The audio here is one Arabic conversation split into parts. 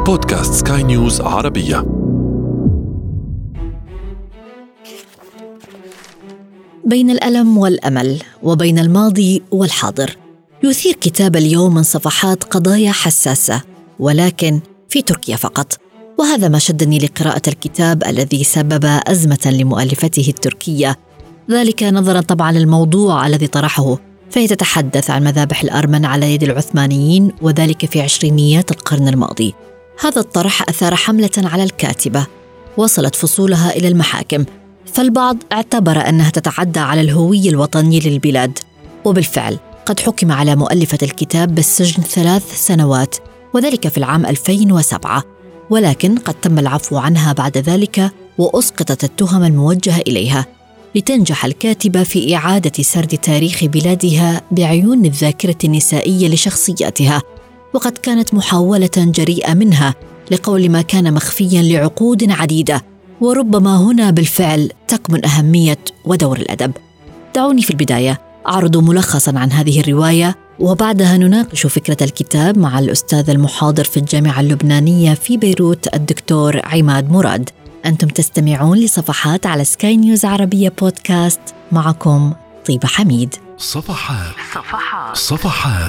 بودكاست سكاي نيوز عربية. بين الألم والأمل وبين الماضي والحاضر، يثير كتاب اليوم من صفحات قضايا حساسة، ولكن في تركيا فقط. وهذا ما شدني لقراءة الكتاب الذي سبب أزمة لمؤلفته التركية، ذلك نظرا طبعا للموضوع الذي طرحه، فهي تتحدث عن مذابح الأرمن على يد العثمانيين، وذلك في عشرينيات القرن الماضي. هذا الطرح أثار حملة على الكاتبة وصلت فصولها إلى المحاكم، فالبعض اعتبر أنها تتعدى على الهوية الوطنية للبلاد، وبالفعل قد حكم على مؤلفة الكتاب بالسجن 3 سنوات، وذلك في العام 2007، ولكن قد تم العفو عنها بعد ذلك وأسقطت التهم الموجهة إليها، لتنجح الكاتبة في إعادة سرد تاريخ بلادها بعيون الذاكرة النسائية لشخصياتها. وقد كانت محاولة جريئة منها لقول ما كان مخفياً لعقود عديدة، وربما هنا بالفعل تكمن أهمية ودور الأدب. دعوني في البداية أعرض ملخصاً عن هذه الرواية، وبعدها نناقش فكرة الكتاب مع الأستاذ المحاضر في الجامعة اللبنانية في بيروت الدكتور عماد مراد. أنتم تستمعون لصفحات على سكاي نيوز عربية بودكاست، معكم طيبة حميد. صفحات.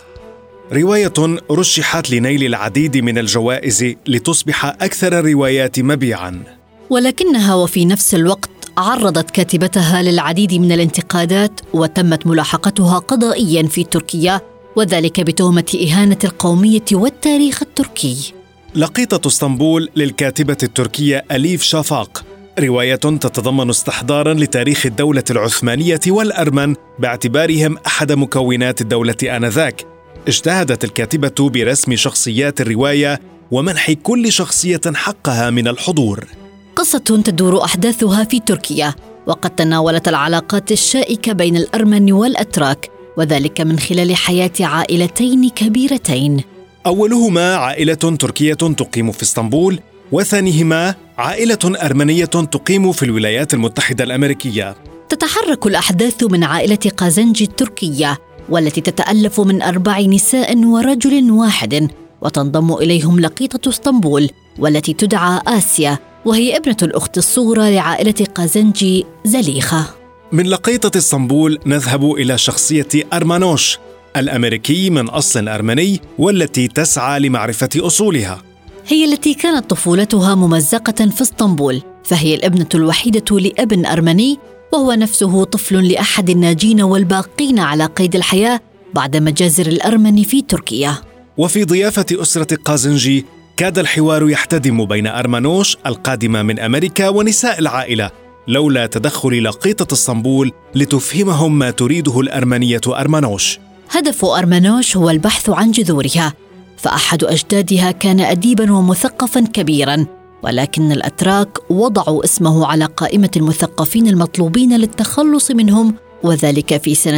رواية رشحت لنيل العديد من الجوائز لتصبح أكثر الروايات مبيعاً، ولكنها وفي نفس الوقت عرضت كاتبتها للعديد من الانتقادات، وتمت ملاحقتها قضائياً في تركيا، وذلك بتهمة إهانة القومية والتاريخ التركي. لقيطة اسطنبول للكاتبة التركية أليف شافاق، رواية تتضمن استحضاراً لتاريخ الدولة العثمانية والأرمن باعتبارهم أحد مكونات الدولة آنذاك. اجتهدت الكاتبة برسم شخصيات الرواية ومنح كل شخصية حقها من الحضور. قصة تدور أحداثها في تركيا، وقد تناولت العلاقات الشائكة بين الأرمن والأتراك، وذلك من خلال حياة عائلتين كبيرتين. أولهما عائلة تركية تقيم في اسطنبول، وثانيهما عائلة أرمنية تقيم في الولايات المتحدة الأمريكية. تتحرك الأحداث من عائلة قازنجي التركية، والتي تتألف من 4 نساء ورجل واحد، وتنضم إليهم لقيطة اسطنبول والتي تدعى آسيا، وهي ابنة الأخت الصغرى لعائلة قازنجي زليخة. من لقيطة اسطنبول نذهب إلى شخصية أرمانوش الأمريكي من أصل أرمني، والتي تسعى لمعرفة أصولها. هي التي كانت طفولتها ممزقة في اسطنبول، فهي الابنة الوحيدة لأب أرمني، وهو نفسه طفل لأحد الناجين والباقين على قيد الحياة بعد مجازر الأرمن في تركيا. وفي ضيافة أسرة قازنجي كاد الحوار يحتدم بين أرمانوش القادمة من أمريكا ونساء العائلة، لولا تدخل لقيطة اسطنبول لتفهمهم ما تريده الأرمنية أرمانوش. هدف أرمانوش هو البحث عن جذورها، فأحد أجدادها كان أديباً ومثقفاً كبيراً، ولكن الأتراك وضعوا اسمه على قائمة المثقفين المطلوبين للتخلص منهم، وذلك في سنة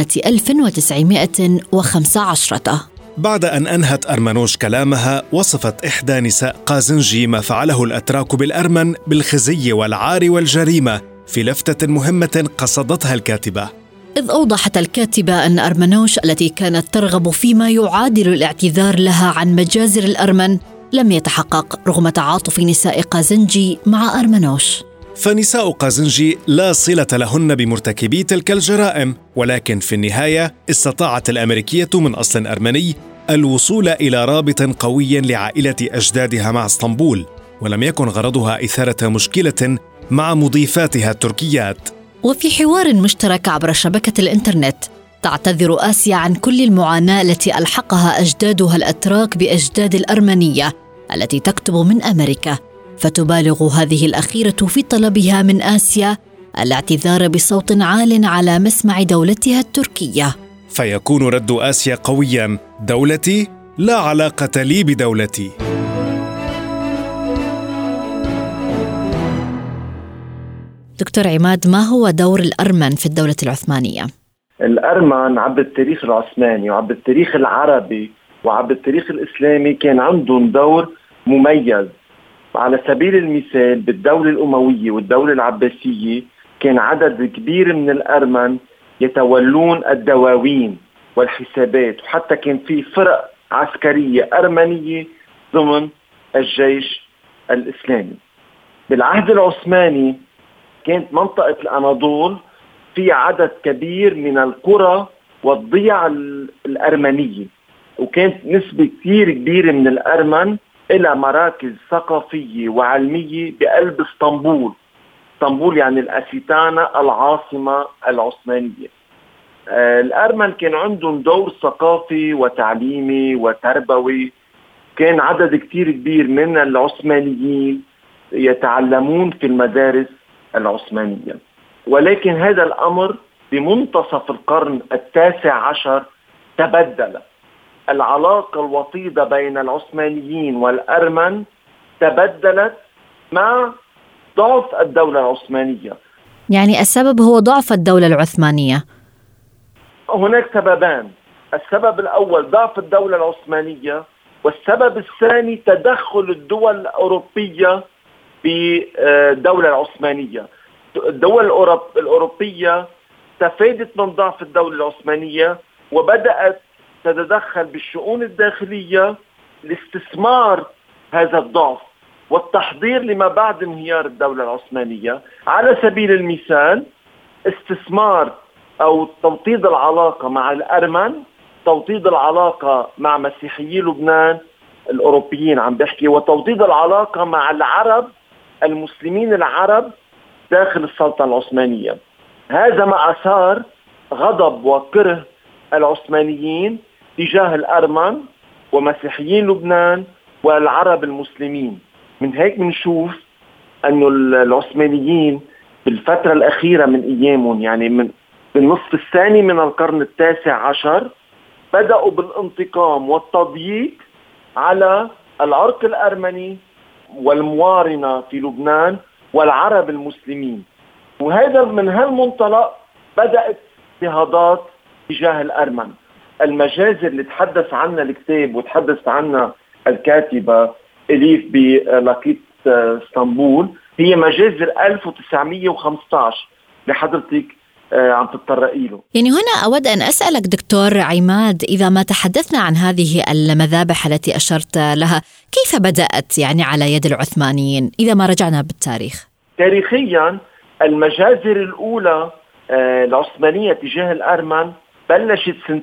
1915. بعد أن أنهت أرمانوش كلامها، وصفت إحدى نساء قازنجي ما فعله الأتراك بالأرمن بالخزي والعار والجريمة في لفتة مهمة قصدتها الكاتبة. إذ أوضحت الكاتبة أن أرمانوش التي كانت ترغب فيما يعادل الاعتذار لها عن مجازر الأرمن لم يتحقق رغم تعاطف نساء قازنجي مع أرمانوش. فنساء قازنجي لا صلة لهن بمرتكبي تلك الجرائم، ولكن في النهاية استطاعت الأمريكية من أصل أرمني الوصول إلى رابط قوي لعائلة أجدادها مع اسطنبول، ولم يكن غرضها إثارة مشكلة مع مضيفاتها التركيات. وفي حوار مشترك عبر شبكة الإنترنت، تعتذر آسيا عن كل المعاناة التي ألحقها أجدادها الأتراك بأجداد الأرمنية التي تكتب من أمريكا، فتبالغ هذه الأخيرة في طلبها من آسيا الاعتذار بصوت عال على مسمع دولتها التركية. فيكون رد آسيا قوياً: دولتي لا علاقة لي بدولتي. دكتور عماد، ما هو دور الأرمن في الدولة العثمانية؟ الأرمن عبر التاريخ العثماني وعبر التاريخ العربي وعبر التاريخ الإسلامي كان عندهم دور مميز. على سبيل المثال بالدولة الأموية والدولة العباسية كان عدد كبير من الأرمن يتولون الدواوين والحسابات، وحتى كان في فرق عسكرية أرمنية ضمن الجيش الإسلامي. بالعهد العثماني كانت منطقة الأناضول في عدد كبير من القرى والضيع الأرمنية، وكانت نسبة كثير كبيرة من الأرمن إلى مراكز ثقافية وعلمية بقلب اسطنبول. اسطنبول يعني الأسيتانة العاصمة العثمانية. الأرمن كان عندهم دور ثقافي وتعليمي وتربوي. كان عدد كتير كبير من العثمانيين يتعلمون في المدارس العثمانية، ولكن هذا الأمر بمنتصف القرن 19 تبدل. العلاقة الوطيدة بين العثمانيين والأرمن تبدلت مع ضعف الدولة العثمانية. يعني السبب هو ضعف الدولة العثمانية؟ هناك سببان. السبب الأول ضعف الدولة العثمانية، والسبب الثاني تدخل الدول الأوروبية بالدولة العثمانية. الدول الأوروبية استفادت من ضعف الدولة العثمانية وبدأت تتدخل بالشؤون الداخلية لاستثمار هذا الضعف والتحضير لما بعد انهيار الدولة العثمانية. على سبيل المثال استثمار أو توطيد العلاقة مع الأرمن، توطيد العلاقة مع مسيحيي لبنان الأوروبيين عم بحكي، وتوطيد العلاقة مع العرب المسلمين العرب داخل السلطنة العثمانية. هذا ما أثار غضب وكره العثمانيين تجاه الأرمن ومسيحيين لبنان والعرب المسلمين. من هيك بنشوف أنه العثمانيين بالفترة الأخيرة من أيامهم، يعني من النصف الثاني من القرن 19 بدأوا بالانتقام والتضييق على العرق الأرمني والموارنة في لبنان والعرب المسلمين. وهذا من هالمنطلق بدأت اضطهادات تجاه الأرمن. المجازر اللي تحدث عنها الكتاب وتحدث عنها الكاتبة إليف بلاقيت اسطنبول هي مجازر 1915 لحضرتك عم تتطرقي له. يعني هنا أود أن أسألك دكتور عماد، إذا ما تحدثنا عن هذه المذابح التي أشرت لها، كيف بدأت يعني على يد العثمانيين إذا ما رجعنا بالتاريخ؟ تاريخيا المجازر الأولى العثمانية تجاه الأرمن بلشت سنة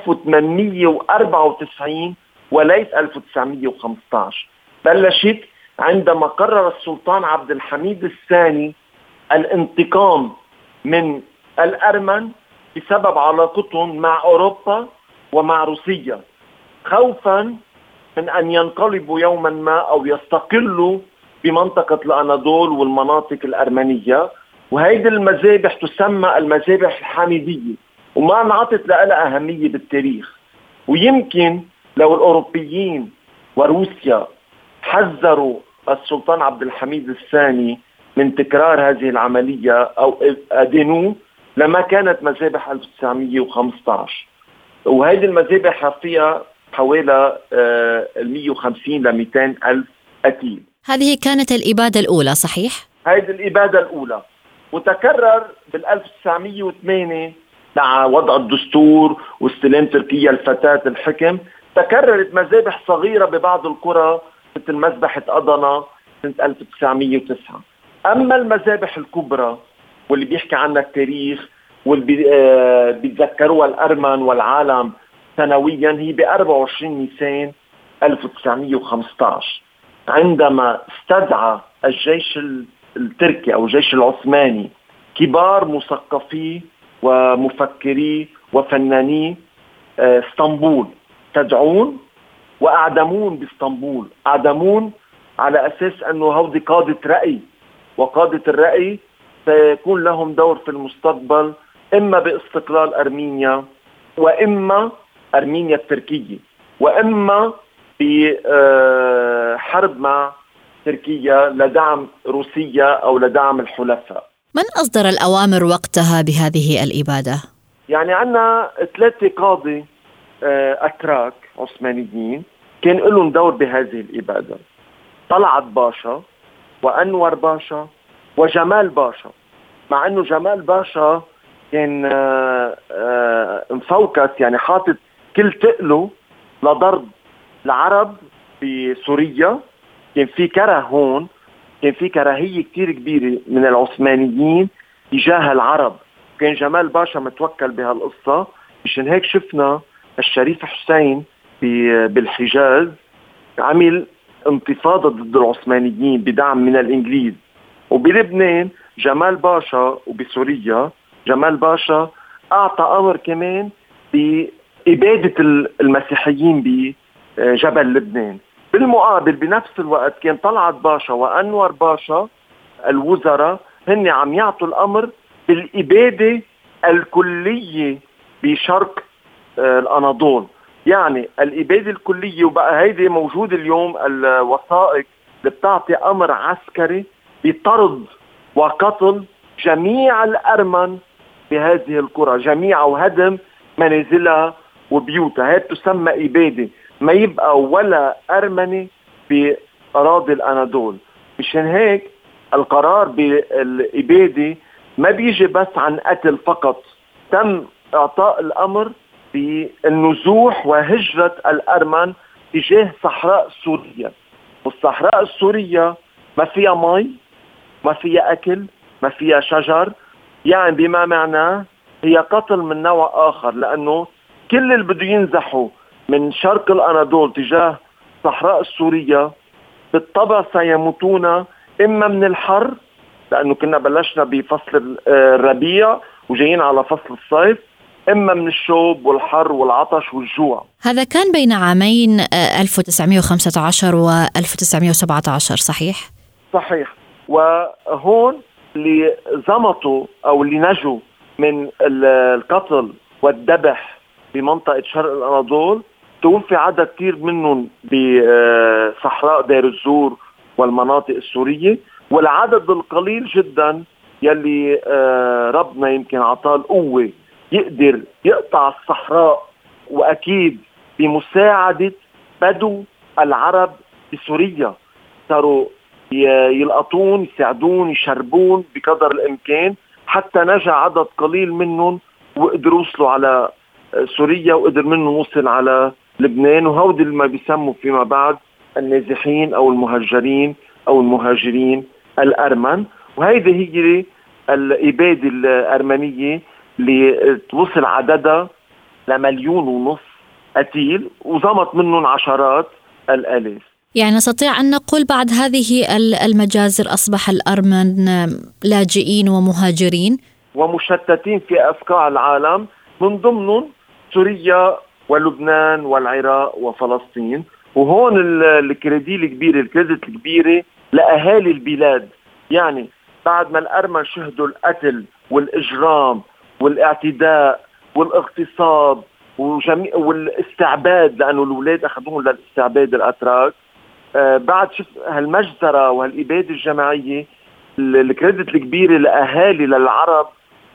1894 وليس 1915. بلشت عندما قرر السلطان عبد الحميد الثاني الانتقام من الأرمن بسبب علاقتهم مع أوروبا ومع روسيا، خوفا من أن ينقلبوا يوما ما أو يستقلوا بمنطقة الأناضول والمناطق الأرمنية. وهيدي المذابح تسمى المذابح الحميدية وما انعطت لها أهمية بالتاريخ. ويمكن لو الأوروبيين وروسيا حذروا السلطان عبد الحميد الثاني من تكرار هذه العملية أو أدينوه لما كانت مذابح 1915. وهذه المذابح فيها حوالي 150 ل 200 ألف قتيل. هذه كانت الإبادة الأولى صحيح؟ هذه الإبادة الأولى، وتكرر بال1908 مع وضع الدستور واستلام تركيا الفتاة الحكم. تكررت مذابح صغيرة ببعض القرى مثل مذبحة أضنا سنة 1909. أما المذابح الكبرى واللي بيحكي عنها التاريخ واللي بيتذكروها الأرمن والعالم سنويا هي ب 24 نيسان 1915 عندما استدعى الجيش التركي أو الجيش العثماني كبار مثقفي ومفكري وفناني اسطنبول، تدعون وأعدمون باسطنبول. أعدمون على أساس أنه هودي قادة رأي، وقادة الرأي سيكون لهم دور في المستقبل إما باستقلال أرمينيا وإما أرمينيا التركية وإما بحرب مع تركيا لدعم روسيا أو لدعم الحلفاء. من أصدر الأوامر وقتها بهذه الإبادة؟ يعني عنا 3 قاضي أتراك عثمانيين كان لهم دور بهذه الإبادة: طلعت باشا وأنور باشا وجمال باشا. مع أنه جمال باشا كان مفوكس، يعني حاطط كل تقله لضرب العرب بسوريا كان في كره هون، كان في كراهية كتير كبيرة من العثمانيين تجاه العرب. كان جمال باشا متوكل بهالقصة، مشان هيك شفنا الشريف حسين بالحجاز عمل انتفاضة ضد العثمانيين بدعم من الإنجليز. وبلبنان جمال باشا وبسوريا جمال باشا أعطى أمر كمان بإبادة المسيحيين بجبل لبنان. بالمقابل بنفس الوقت كان طلعت باشا وأنور باشا الوزراء هن عم يعطوا الأمر بالإبادة الكلية بشرق الأناضول، يعني الإبادة الكلية. وبقى هيدي موجود اليوم الوثائق اللي بتعطي أمر عسكري بطرد وقتل جميع الأرمن بهذه القرى جميعا وهدم منازلها وبيوتها. هي تسمى إبادة، ما يبقى ولا أرمني بأراضي الأناضول. مشان هيك القرار بالإبادة ما بيجي بس عن قتل فقط، تم إعطاء الأمر بالنزوح وهجرة الأرمن تجاه صحراء سوريا. والصحراء السورية ما فيها مي، ما فيها أكل، ما فيها شجر، يعني بما معناه هي قتل من نوع آخر، لأنه كل اللي بده ينزحوا من شرق الأناضول تجاه صحراء السورية بالطبع سيموتون إما من الحر، لأنه كنا بلشنا بفصل الربيع وجايين على فصل الصيف، إما من الشوب والحر والعطش والجوع. هذا كان بين عامين 1915 و 1917 صحيح؟ صحيح. وهون اللي زمطوا أو اللي نجوا من القتل والذبح بمنطقة شرق الأناضول توفي عدد كتير منهم بصحراء دير الزور والمناطق السورية، والعدد القليل جدا يلي ربنا يمكن عطاه القوة يقدر يقطع الصحراء، وأكيد بمساعدة بدو العرب بسوريا صاروا يلقطون يساعدون يشربون بقدر الإمكان، حتى نجا عدد قليل منهم وقدروا يوصلوا على سوريا وقدر منهم وصل على لبنان. وهودي اللي ما بيسموا فيما بعد النازحين أو المهجرين أو المهاجرين الأرمن. وهيدي هي الإبادة الأرمنية اللي توصل عددها ل1.5 قتيل وزمط منهم عشرات الآلاف. يعني نستطيع أن نقول بعد هذه المجازر أصبح الأرمن لاجئين ومهاجرين ومشتتين في أفقاع العالم، من ضمنهم سوريا ولبنان والعراق وفلسطين. وهون الكريدت الكبيرة لأهالي البلاد، يعني بعد ما الأرمن شهدوا القتل والإجرام والاعتداء والاغتصاب والاستعباد، لأنه الأولاد أخذوهم للاستعباد الأتراك، بعد هالمجزرة وهالإبادة الجماعية، الكريدت الكبيرة لأهالي للعرب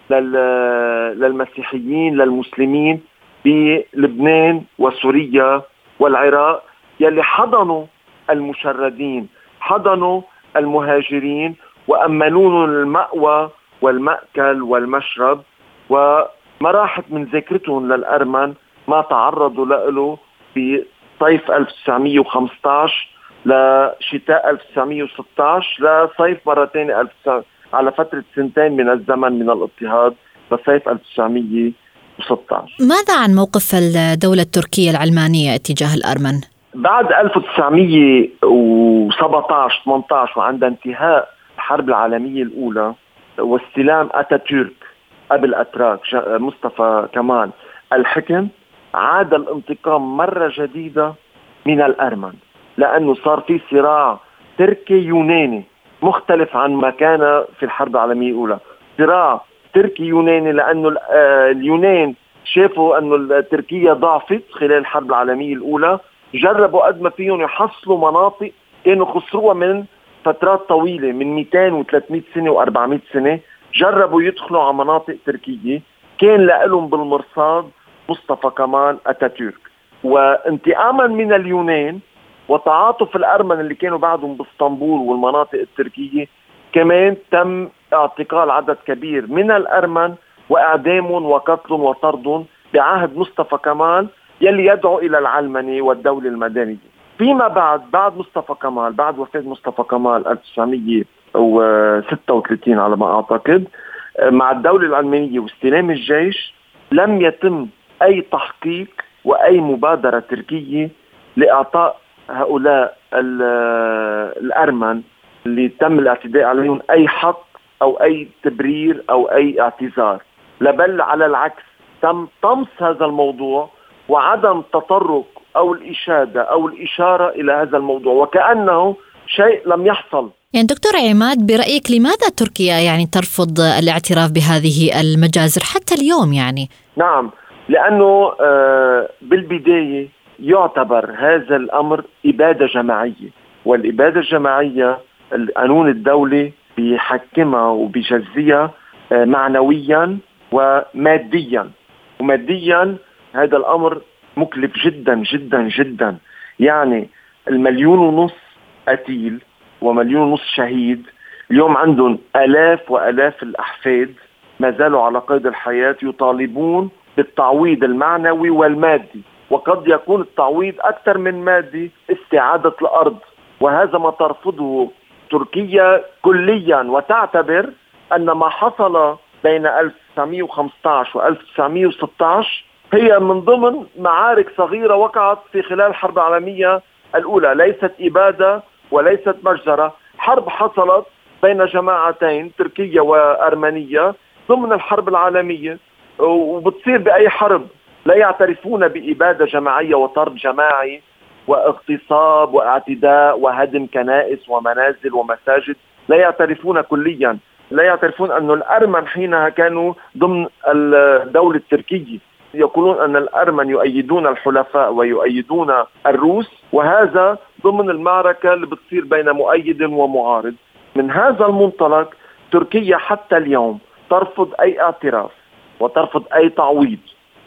للمسيحيين للمسلمين بلبنان وسوريا والعراق، يلي حضنوا المشردين، حضنوا المهاجرين وأمنون المأوى والمأكل والمشرب، وما راحت من ذاكرتهم للأرمن ما تعرضوا له في صيف 1915 لشتاء 1916 لصيف مرتين على فترة 2 من الزمن من الاضطهاد لصيف 1916. ماذا عن موقف الدولة التركية العلمانية اتجاه الأرمن؟ بعد 1917-18 وعند انتهاء الحرب العالمية الأولى واستلام أتاتورك قبل أتراك مصطفى كمال الحكم، عاد الانتقام مرة جديدة من الأرمن، لأنه صار في صراع تركي يوناني مختلف عن ما كان في الحرب العالمية الأولى. صراع تركي يوناني لأنه اليونان شافوا أنه تركيا ضعفت خلال الحرب العالمية الأولى، جربوا قد ما فيهم يحصلوا مناطق كانوا خسروها من فترات طويلة من 200 و300 سنة و400 سنة، جربوا يدخلوا على مناطق تركية، كان لهم بالمرصاد مصطفى كمال أتاتورك. وانتقاما من اليونان وتعاطف الأرمن اللي كانوا بعدهم باسطنبول والمناطق التركية، كمان تم اعتقال عدد كبير من الأرمن وإعدامهم وقتلهم وطردهم بعهد مصطفى كمال، يلي يدعو إلى العلمنة والدولة المدنية. فيما بعد مصطفى كمال، بعد وفاة مصطفى كمال 1936 على ما أعتقد، مع الدولة العلمانية واستلام الجيش، لم يتم أي تحقيق وأي مبادرة تركية لإعطاء هؤلاء الأرمن اللي تم الاعتداء عليهم أي حق أو أي تبرير أو أي اعتذار. بل على العكس، تم طمس هذا الموضوع وعدم تطرق أو الإشادة أو الإشارة إلى هذا الموضوع، وكأنه شيء لم يحصل. يعني دكتور عماد، برأيك لماذا تركيا يعني ترفض الاعتراف بهذه المجازر حتى اليوم يعني؟ نعم، لأنه بالبداية يعتبر هذا الأمر إبادة جماعية، والإبادة الجماعية القانون الدولي بيحكمها وبيجزيها معنويا وماديا. وماديا هذا الأمر مكلف جدا جدا جدا. يعني 1.5 مليون قتيل و1.5 شهيد، اليوم عندهم آلاف وآلاف الأحفاد ما زالوا على قيد الحياة يطالبون بالتعويض المعنوي والمادي، وقد يكون التعويض أكثر من مادي، استعادة الأرض. وهذا ما ترفضه تركيا كليا، وتعتبر أن ما حصل بين 1915 و 1916 هي من ضمن معارك صغيرة وقعت في خلال الحرب العالمية الأولى، ليست إبادة وليست مجزرة. حرب حصلت بين جماعتين، تركيا وأرمينيا، ضمن الحرب العالمية، وبتصير بأي حرب. لا يعترفون بإبادة جماعية وطرد جماعي واغتصاب واعتداء وهدم كنائس ومنازل ومساجد، لا يعترفون كليا. لا يعترفون أن الأرمن حينها كانوا ضمن الدولة التركية. يقولون أن الأرمن يؤيدون الحلفاء ويؤيدون الروس، وهذا ضمن المعركة اللي بتصير بين مؤيد ومعارض. من هذا المنطلق تركيا حتى اليوم ترفض أي اعتراف وترفض أي تعويض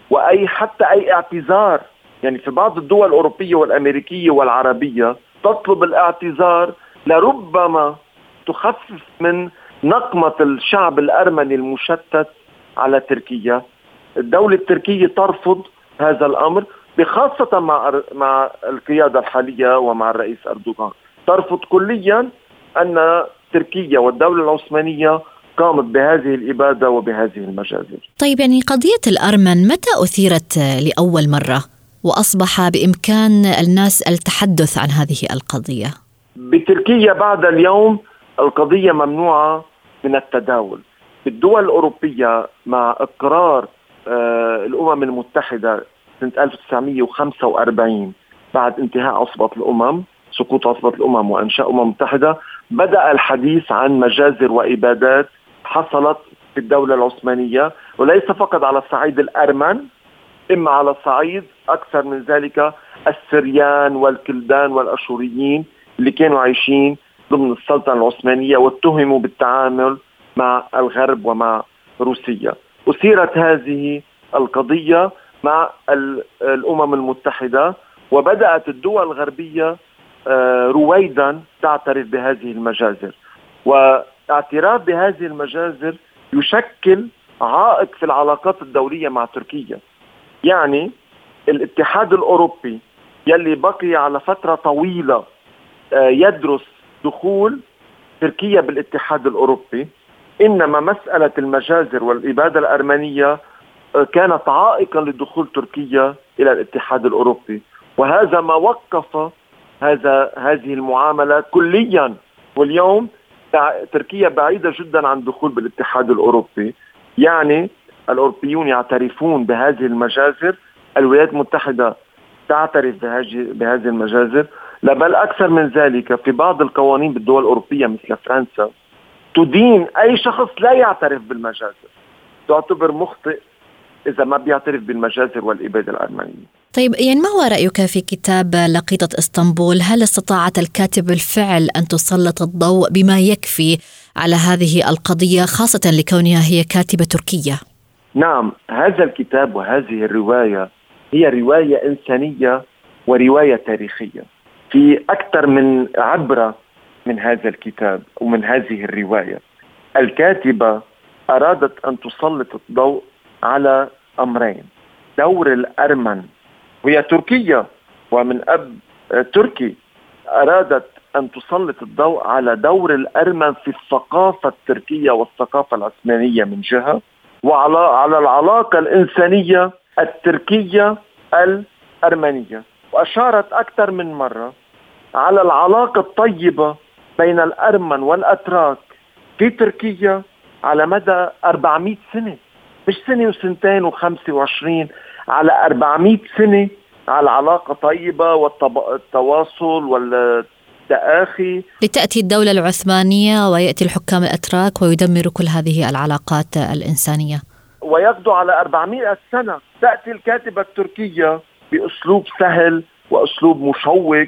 حتى أي اعتذار. يعني في بعض الدول الأوروبية والأمريكية والعربية تطلب الاعتذار لربما تخفف من نقمة الشعب الأرمني المشتت على تركيا. الدولة التركية ترفض هذا الأمر، بخاصة مع القيادة الحالية ومع الرئيس أردوغان. ترفض كليا أن تركيا والدولة العثمانية قامت بهذه الإبادة وبهذه المجازر. طيب، يعني قضية الأرمن متى أثيرت لأول مرة وأصبح بإمكان الناس التحدث عن هذه القضية؟ بتركيا بعد اليوم القضية ممنوعة من التداول. بالدول الأوروبية مع إقرار الأمم المتحدة سنة 1945 بعد انتهاء عصبة الأمم، سقوط عصبة الأمم وإنشاء أمم متحدة، بدأ الحديث عن مجازر وإبادات حصلت في الدولة العثمانية، وليس فقط على الصعيد الأرمن، إما على الصعيد أكثر من ذلك السريان والكلدان والأشوريين اللي كانوا عايشين ضمن السلطنة العثمانية واتهموا بالتعامل مع الغرب ومع روسيا. أثيرت هذه القضية مع الأمم المتحدة، وبدأت الدول الغربية رويدا تعترف بهذه المجازر. واعتراف بهذه المجازر يشكل عائق في العلاقات الدولية مع تركيا. يعني الاتحاد الأوروبي يلي بقي على فترة طويلة يدرس دخول تركيا بالاتحاد الأوروبي، إنما مسألة المجازر والإبادة الأرمنية كانت عائقا لدخول تركيا إلى الاتحاد الأوروبي، وهذا ما وقف هذه المعاملة كليا. واليوم تركيا بعيدة جدا عن الدخول بالاتحاد الأوروبي. يعني الأوروبيون يعترفون بهذه المجازر، الولايات المتحدة تعترف بهذه المجازر، بل أكثر من ذلك في بعض القوانين بالدول الأوروبية مثل فرنسا تدين أي شخص لا يعترف بالمجازر، تعتبر مخطئ إذا ما بيعترف بالمجازر والإبادة الأرمنية. طيب، يعني ما هو رأيك في كتاب لقيطة إسطنبول؟ هل استطاعت الكاتب بالفعل أن تسلط الضوء بما يكفي على هذه القضية، خاصة لكونها هي كاتبة تركية؟ نعم، هذا الكتاب وهذه الرواية هي رواية إنسانية ورواية تاريخية. في أكثر من عبرة من هذا الكتاب ومن هذه الرواية. الكاتبة أرادت أن تسلط الضوء على أمرين: دور الأرمن، وهي تركيا ومن أب تركي أرادت أن تسلط الضوء على دور الأرمن في الثقافة التركية والثقافة العثمانية من جهة، وعلى العلاقة الإنسانية التركية الأرمنية. وأشارت أكثر من مرة على العلاقة الطيبة بين الأرمن والأتراك في تركيا على مدى 400 سنة، مش سنة وسنتين و25، على 400 سنة، على علاقة طيبة والتواصل والتآخي. لتأتي الدولة العثمانية ويأتي الحكام الأتراك ويدمر كل هذه العلاقات الإنسانية، ويقضوا على 400 سنة. تأتي الكاتبة التركية بأسلوب سهل وأسلوب مشوق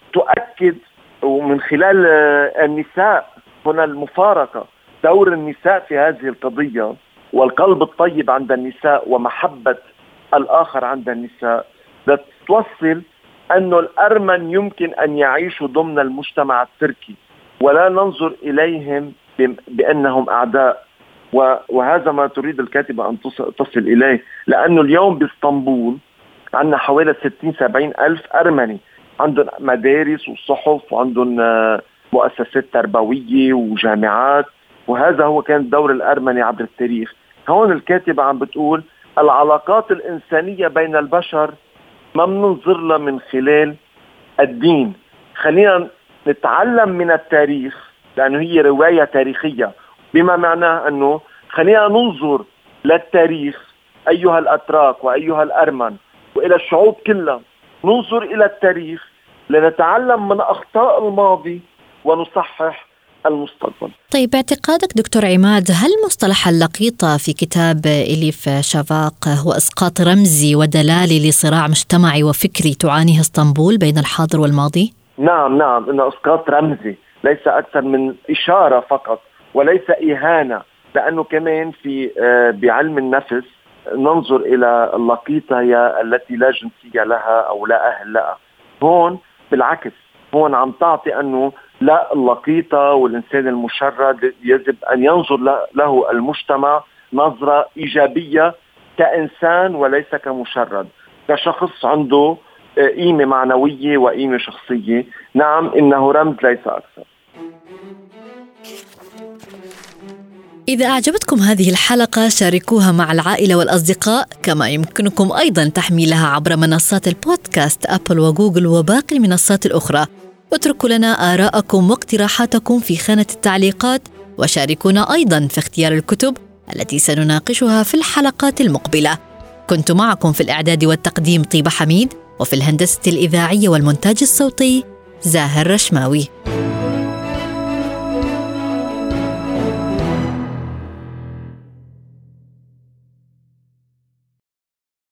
تؤكد ومن خلال النساء هنا المفارقة، دور النساء في هذه القضية والقلب الطيب عند النساء ومحبة الآخر عند النساء، توصل أن الأرمن يمكن أن يعيشوا ضمن المجتمع التركي ولا ننظر إليهم بأنهم أعداء. وهذا ما تريد الكاتبة أن تصل إليه، لأنه اليوم بإسطنبول عندنا حوالي 60-70 ألف أرمني، عندهم مدارس وصحف وعندهم مؤسسات تربوية وجامعات، وهذا هو كان الدور الأرمني عبر التاريخ. هون الكاتبة عم بتقول العلاقات الإنسانية بين البشر ما بننظر لها من خلال الدين، خلينا نتعلم من التاريخ لأنه هي رواية تاريخية، بما معناه أنه خلينا ننظر للتاريخ أيها الأتراك وأيها الأرمن وإلى الشعوب كلها، ننظر إلى التاريخ لنتعلم من أخطاء الماضي ونصحح المستقبل. طيب، باعتقادك دكتور عماد، هل مصطلح اللقيطة في كتاب إليف شافاق هو إسقاط رمزي ودلالي لصراع مجتمعي وفكري تعانيه اسطنبول بين الحاضر والماضي؟ نعم، إنه إسقاط رمزي ليس أكثر من إشارة فقط وليس إهانة، لأنه كمان في بعلم النفس ننظر إلى اللقيطة هي التي لا جنسية لها أو لا أهل لها. هون بالعكس، هون عم تعطي أنه لا، اللقيطة والإنسان المشرد يجب أن ينظر له المجتمع نظرة إيجابية كإنسان وليس كمشرد، كشخص عنده قيمة معنوية وقيمة شخصية. نعم، إنه رمز ليس أكثر. إذا أعجبتكم هذه الحلقة شاركوها مع العائلة والأصدقاء، كما يمكنكم أيضا تحميلها عبر منصات البودكاست أبل وجوجل وباقي المنصات الأخرى. اتركوا لنا آراءكم واقتراحاتكم في خانة التعليقات، وشاركونا أيضا في اختيار الكتب التي سنناقشها في الحلقات المقبلة. كنت معكم في الإعداد والتقديم طيبة حميد، وفي الهندسة الإذاعية والمونتاج الصوتي زاهر رشماوي.